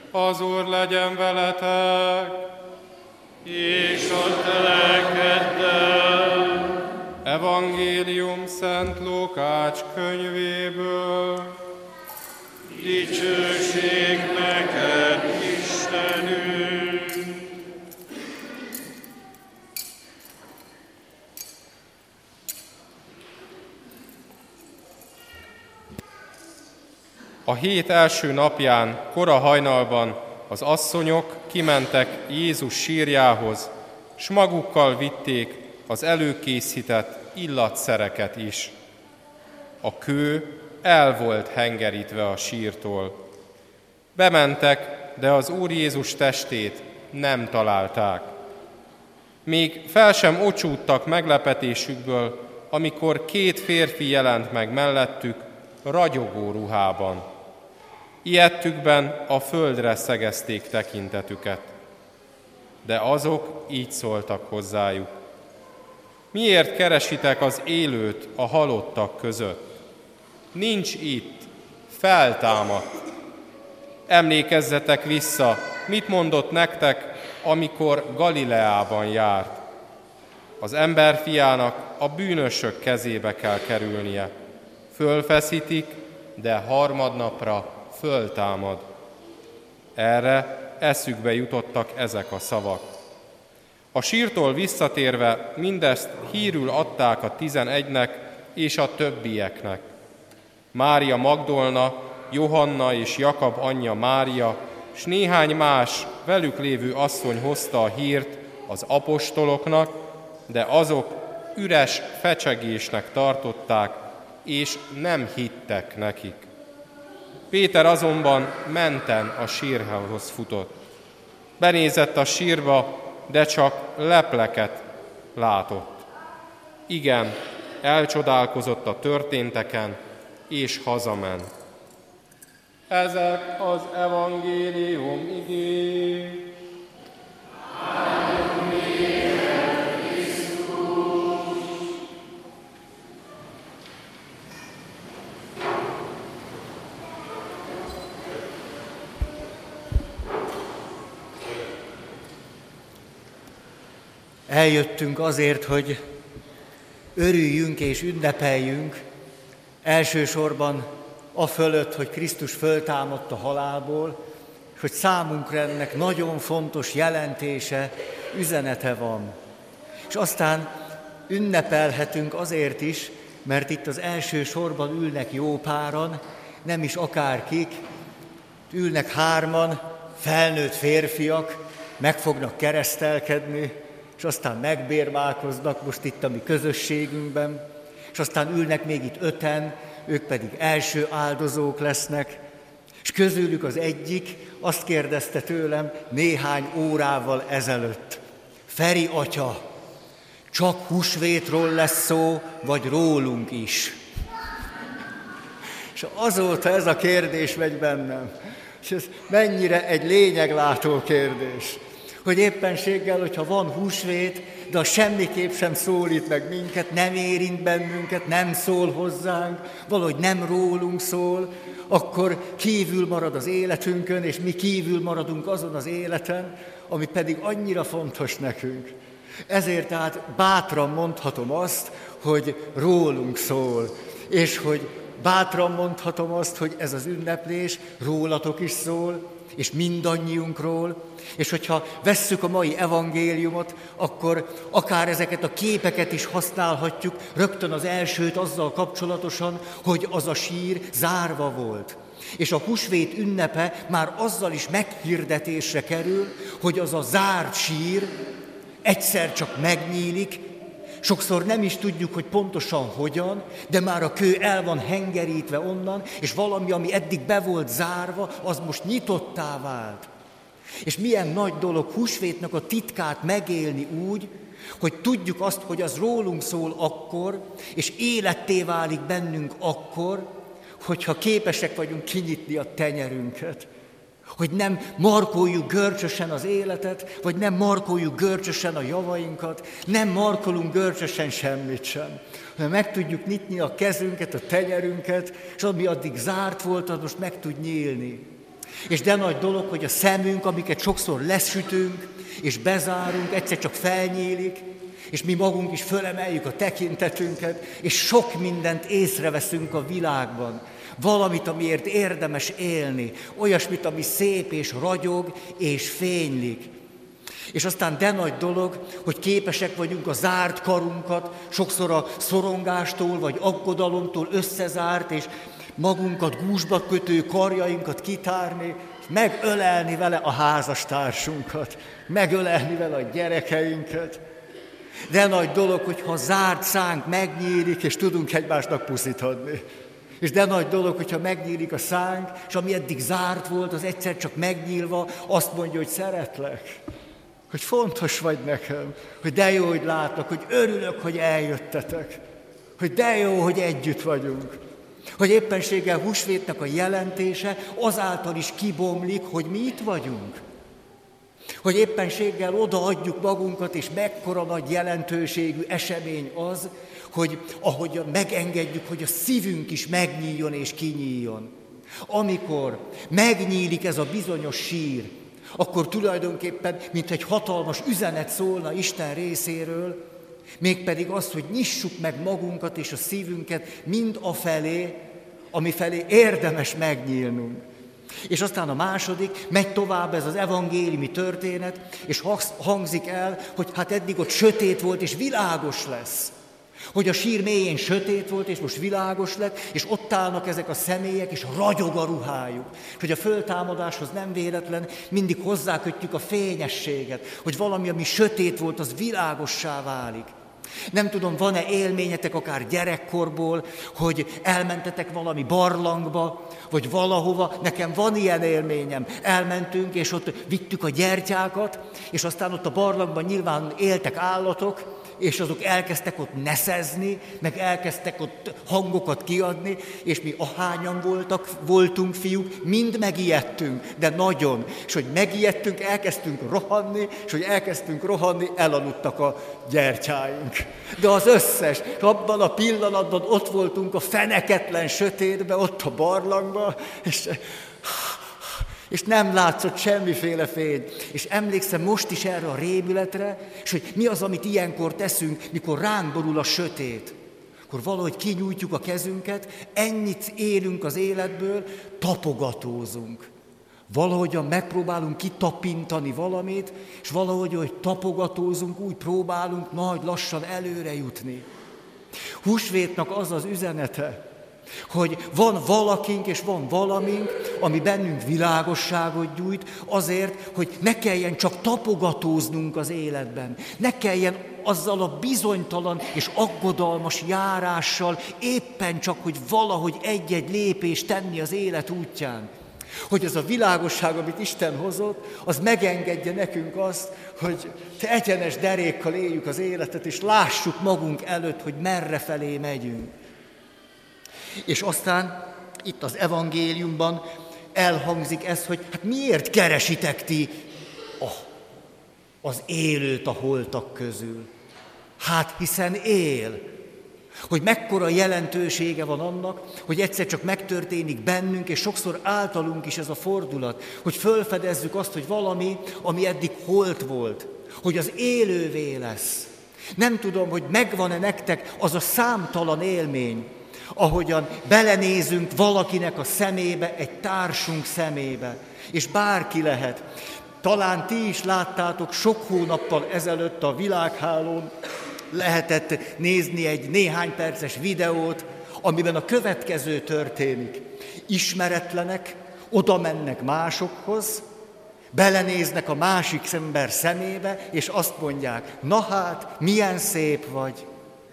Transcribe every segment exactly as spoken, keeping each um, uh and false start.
Az Úr legyen veletek, és a te lelkeddel. Evangélium Szent Lukács könyvéből. Dicsőség neked, Istenünk! A hét első napján, kora hajnalban az asszonyok kimentek Jézus sírjához, s magukkal vitték az előkészített illatszereket is. A kő el volt hengerítve a sírtól. Bementek, de az Úr Jézus testét nem találták. Még fel sem ocsúdtak meglepetésükből, amikor két férfi jelent meg mellettük, ragyogó ruhában. Ijedtükben a földre szegezték tekintetüket. De azok így szóltak hozzájuk: miért keresitek az élőt a halottak között? Nincs itt, feltámadt. Emlékezzetek vissza, mit mondott nektek, amikor Galileában járt. Az emberfiának a bűnösök kezébe kell kerülnie. Fölfeszítik, de harmadnapra föltámad. Erre eszükbe jutottak ezek a szavak. A sírtól visszatérve mindezt hírül adták a tizenegynek és a többieknek. Mária Magdolna, Johanna és Jakab anyja Mária, s néhány más velük lévő asszony hozta a hírt az apostoloknak, de azok üres fecsegésnek tartották, és nem hittek nekik. Péter azonban menten a sírhoz futott. Benézett a sírba, de csak lepleket látott. Igen, elcsodálkozott a történteken, és hazament. Ezek az evangélium igék. Eljöttünk azért, hogy örüljünk és ünnepeljünk, elsősorban a fölött, hogy Krisztus föltámadt a halálból, és hogy számunkra ennek nagyon fontos jelentése, üzenete van. És aztán ünnepelhetünk azért is, mert itt az első sorban ülnek jó páran, nem is akárkik, ülnek hárman, felnőtt férfiak, meg fognak keresztelkedni, és aztán megbérmálkoznak most itt a mi közösségünkben, és aztán ülnek még itt öten, ők pedig első áldozók lesznek, és közülük az egyik azt kérdezte tőlem néhány órával ezelőtt: Feri atya, csak húsvétról lesz szó, vagy rólunk is? És azóta ez a kérdés megy bennem, és ez mennyire egy lényeglátó kérdés, hogy éppenséggel, hogyha van húsvét, de az semmiképp sem szólít meg minket, nem érint bennünket, nem szól hozzánk, valahogy nem rólunk szól, akkor kívül marad az életünkön, és mi kívül maradunk azon az életen, ami pedig annyira fontos nekünk. Ezért tehát bátran mondhatom azt, hogy rólunk szól, és hogy bátran mondhatom azt, hogy ez az ünneplés rólatok is szól, és mindannyiunkról, és hogyha vesszük a mai evangéliumot, akkor akár ezeket a képeket is használhatjuk, rögtön az elsőt azzal kapcsolatosan, hogy az a sír zárva volt. És a húsvét ünnepe már azzal is meghirdetésre kerül, hogy az a zárt sír egyszer csak megnyílik, sokszor nem is tudjuk, hogy pontosan hogyan, de már a kő el van hengerítve onnan, és valami, ami eddig be volt zárva, az most nyitottá vált. És milyen nagy dolog húsvétnak a titkát megélni úgy, hogy tudjuk azt, hogy az rólunk szól akkor, és életté válik bennünk akkor, hogyha képesek vagyunk kinyitni a tenyerünket. Hogy nem markoljuk görcsösen az életet, vagy nem markoljuk görcsösen a javainkat, nem markolunk görcsösen semmit sem, hanem meg tudjuk nyitni a kezünket, a tenyerünket, és ami addig zárt volt, az most meg tud nyílni. És de nagy dolog, hogy a szemünk, amiket sokszor lesütünk, és bezárunk, egyszer csak felnyílik, és mi magunk is fölemeljük a tekintetünket, és sok mindent észreveszünk a világban. Valamit, amiért érdemes élni, olyasmit, ami szép és ragyog és fénylik. És aztán de nagy dolog, hogy képesek vagyunk a zárt karunkat, sokszor a szorongástól vagy aggodalomtól összezárt, és magunkat gúzsba kötő karjainkat kitárni, megölelni vele a házastársunkat, megölelni vele a gyerekeinket. De nagy dolog, hogyha a zárt szánk megnyílik, és tudunk egymásnak puszit adni. És de nagy dolog, hogyha megnyílik a szánk, és ami eddig zárt volt, az egyszer csak megnyílva azt mondja, hogy szeretlek, hogy fontos vagy nekem, hogy de jó, hogy látlak, hogy örülök, hogy eljöttetek, hogy de jó, hogy együtt vagyunk. Hogy éppenséggel húsvétnek a jelentése azáltal is kibomlik, hogy mi itt vagyunk. Hogy éppenséggel odaadjuk magunkat, és mekkora nagy jelentőségű esemény az, hogy ahogy megengedjük, hogy a szívünk is megnyíljon és kinyíljon. Amikor megnyílik ez a bizonyos sír, akkor tulajdonképpen, mint egy hatalmas üzenet szólna Isten részéről, mégpedig az, hogy nyissuk meg magunkat és a szívünket mind afelé, ami felé érdemes megnyílnunk. És aztán a második, megy tovább ez az evangéliumi történet, és hangzik el, hogy hát eddig ott sötét volt, és világos lesz. Hogy a sír mélyén sötét volt, és most világos lett, és ott állnak ezek a személyek, és ragyog a ruhájuk. És hogy a föltámadáshoz nem véletlen, mindig hozzákötjük a fényességet, hogy valami, ami sötét volt, az világossá válik. Nem tudom, van-e élményetek akár gyerekkorból, hogy elmentetek valami barlangba, vagy valahova. Nekem van ilyen élményem. Elmentünk, és ott vittük a gyertyákat, és aztán ott a barlangban nyilván éltek állatok, és azok elkezdtek ott neszezni, meg elkezdtek ott hangokat kiadni, és mi ahányan voltak, voltunk fiúk, mind megijedtünk, de nagyon. És hogy megijedtünk, elkezdtünk rohanni, és hogy elkezdtünk rohanni, elaludtak a gyertyáink. De az összes, abban a pillanatban ott voltunk a feneketlen sötétben, ott a barlangban, és... és nem látszott semmiféle fény. És emlékszem most is erre a rémületre, és hogy mi az, amit ilyenkor teszünk, mikor ránk borul a sötét. Akkor valahogy kinyújtjuk a kezünket, ennyit élünk az életből, tapogatózunk. Valahogyan megpróbálunk kitapintani valamit, és valahogy, hogy tapogatózunk, úgy próbálunk nagy lassan előre jutni. Húsvétnak az az üzenete, hogy van valakink és van valamink, ami bennünk világosságot gyújt, azért, hogy ne kelljen csak tapogatóznunk az életben. Ne kelljen azzal a bizonytalan és aggodalmas járással éppen csak, hogy valahogy egy-egy lépést tenni az élet útján. Hogy az a világosság, amit Isten hozott, az megengedje nekünk azt, hogy egyenes derékkal éljük az életet, és lássuk magunk előtt, hogy merre felé megyünk. És aztán itt az evangéliumban elhangzik ez, hogy hát miért keresitek ti a, az élőt a holtak közül? Hát hiszen él. Hogy mekkora jelentősége van annak, hogy egyszer csak megtörténik bennünk, és sokszor általunk is ez a fordulat, hogy fölfedezzük azt, hogy valami, ami eddig holt volt, hogy az élővé lesz. Nem tudom, hogy megvan-e nektek az a számtalan élmény, ahogyan belenézünk valakinek a szemébe, egy társunk szemébe, és bárki lehet. Talán ti is láttátok sok hónappal ezelőtt a világhálón, lehetett nézni egy néhány perces videót, amiben a következő történik. Ismeretlenek oda mennek másokhoz, belenéznek a másik ember szemébe, és azt mondják, na hát, milyen szép vagy.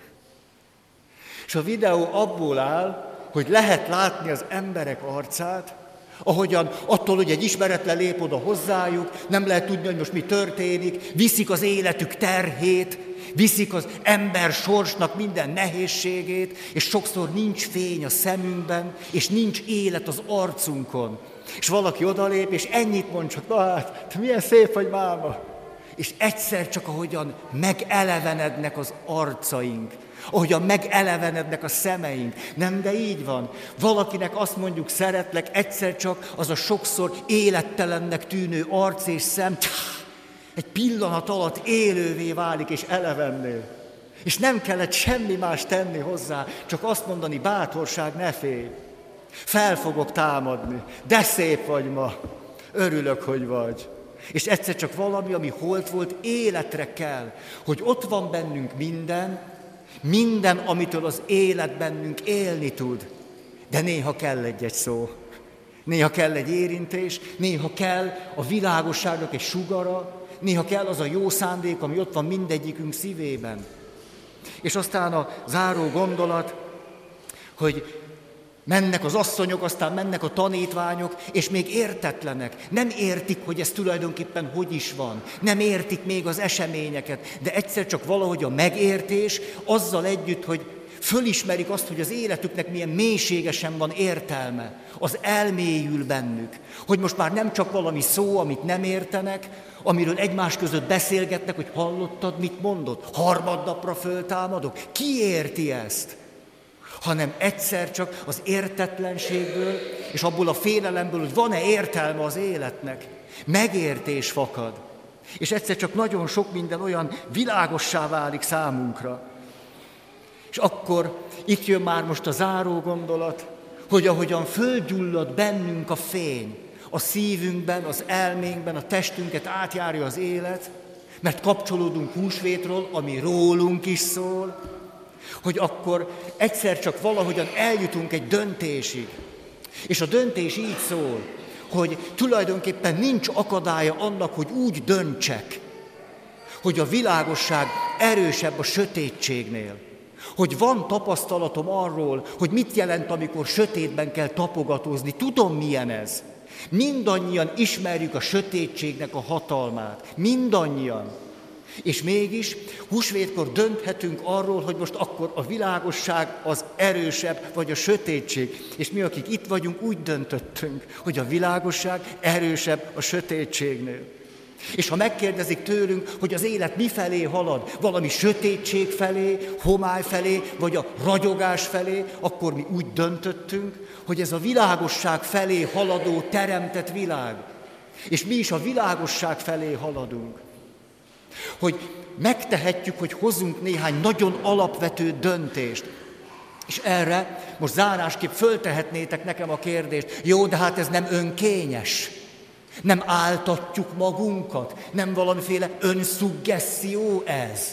És a videó abból áll, hogy lehet látni az emberek arcát, ahogyan attól, hogy egy ismeretlen lép oda hozzájuk, nem lehet tudni, hogy most mi történik, viszik az életük terhét, viszik az ember sorsnak minden nehézségét, és sokszor nincs fény a szemünkben, és nincs élet az arcunkon. És valaki odalép, és ennyit mond csak, na hát, te milyen szép vagy máma. És egyszer csak ahogyan megelevenednek az arcaink, ahogyan megelevenednek a szemeink. Nem, de így van. Valakinek azt mondjuk szeretlek, egyszer csak az a sokszor élettelennek tűnő arc és szem egy pillanat alatt élővé válik és elevenné. És nem kellett semmi más tenni hozzá, csak azt mondani, bátorság, ne félj. Fel fogok támadni, de szép vagy ma, örülök, hogy vagy. És egyszer csak valami, ami holt volt, életre kell, hogy ott van bennünk minden, minden, amitől az élet bennünk élni tud. De néha kell egy-egy szó, néha kell egy érintés, néha kell a világosságnak egy sugara, néha kell az a jó szándék, ami ott van mindegyikünk szívében. És aztán a záró gondolat, hogy mennek az asszonyok, aztán mennek a tanítványok, és még értetlenek. Nem értik, hogy ez tulajdonképpen hogy is van. Nem értik még az eseményeket, de egyszer csak valahogy a megértés azzal együtt, hogy fölismerik azt, hogy az életüknek milyen mélységesen van értelme. Az elmélyül bennük. Hogy most már nem csak valami szó, amit nem értenek, amiről egymás között beszélgetnek, hogy hallottad, mit mondott? Harmadnapra föltámadok. Ki érti ezt? Hanem egyszer csak az értetlenségből, és abból a félelemből, hogy van-e értelme az életnek, megértés fakad. És egyszer csak nagyon sok minden olyan világossá válik számunkra. És akkor itt jön már most a záró gondolat, hogy ahogyan fölgyullad bennünk a fény, a szívünkben, az elménkben, a testünket átjárja az élet, mert kapcsolódunk húsvétról, ami rólunk is szól, hogy akkor egyszer csak valahogyan eljutunk egy döntésig. És a döntés így szól, hogy tulajdonképpen nincs akadálya annak, hogy úgy döntsek, hogy a világosság erősebb a sötétségnél. Hogy van tapasztalatom arról, hogy mit jelent, amikor sötétben kell tapogatózni. Tudom, milyen ez. Mindannyian ismerjük a sötétségnek a hatalmát. Mindannyian. És mégis húsvétkor dönthetünk arról, hogy most akkor a világosság az erősebb, vagy a sötétség. És mi, akik itt vagyunk, úgy döntöttünk, hogy a világosság erősebb a sötétségnél. És ha megkérdezik tőlünk, hogy az élet mifelé halad, valami sötétség felé, homály felé, vagy a ragyogás felé, akkor mi úgy döntöttünk, hogy ez a világosság felé haladó teremtett világ. És mi is a világosság felé haladunk. Hogy megtehetjük, hogy hozzunk néhány nagyon alapvető döntést. És erre most zárásképp föltehetnétek nekem a kérdést, jó, de hát ez nem önkényes. Nem áltatjuk magunkat, nem valamiféle önszuggesszió ez.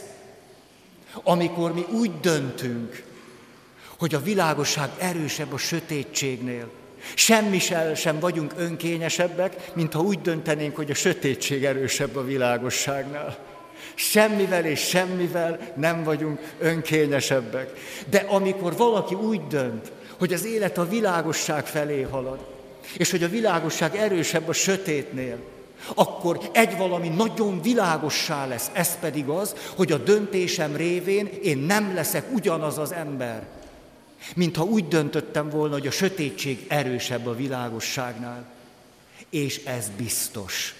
Amikor mi úgy döntünk, hogy a világosság erősebb a sötétségnél. Semmivel sem vagyunk önkényesebbek, mint ha úgy döntenénk, hogy a sötétség erősebb a világosságnál. Semmivel és semmivel nem vagyunk önkényesebbek. De amikor valaki úgy dönt, hogy az élet a világosság felé halad, és hogy a világosság erősebb a sötétnél, akkor egy valami nagyon világossá lesz, ez pedig az, hogy a döntésem révén én nem leszek ugyanaz az ember, mintha úgy döntöttem volna, hogy a sötétség erősebb a világosságnál. És ez biztos.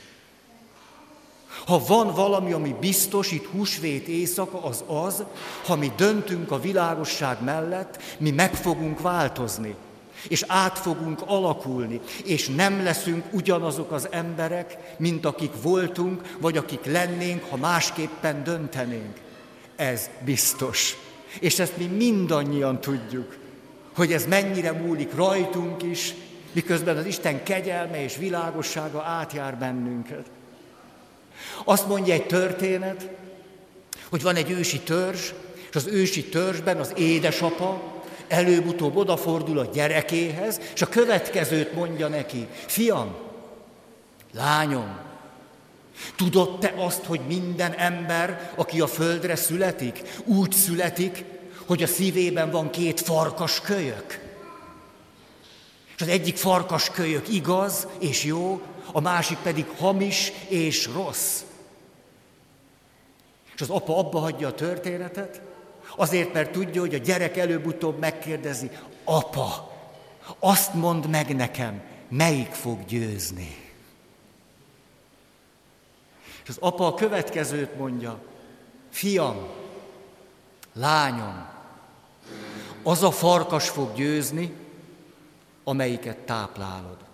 Ha van valami, ami biztos itt húsvét éjszaka, az az, ha mi döntünk a világosság mellett, mi meg fogunk változni, és át fogunk alakulni, és nem leszünk ugyanazok az emberek, mint akik voltunk, vagy akik lennénk, ha másképpen döntenénk. Ez biztos. És ezt mi mindannyian tudjuk, hogy ez mennyire múlik rajtunk is, miközben az Isten kegyelme és világossága átjár bennünket. Azt mondja egy történet, hogy van egy ősi törzs, és az ősi törzsben az édesapa előbb-utóbb odafordul a gyerekéhez, és a következőt mondja neki: fiam, lányom, tudod te azt, hogy minden ember, aki a földre születik, úgy születik, hogy a szívében van két farkaskölyök? És az egyik farkaskölyök igaz és jó, a másik pedig hamis és rossz. És az apa abba hagyja a történetet, azért, mert tudja, hogy a gyerek előbb-utóbb megkérdezi: apa, azt mondd meg nekem, melyik fog győzni? És az apa a következőt mondja, fiam, lányom, az a farkas fog győzni, amelyiket táplálod.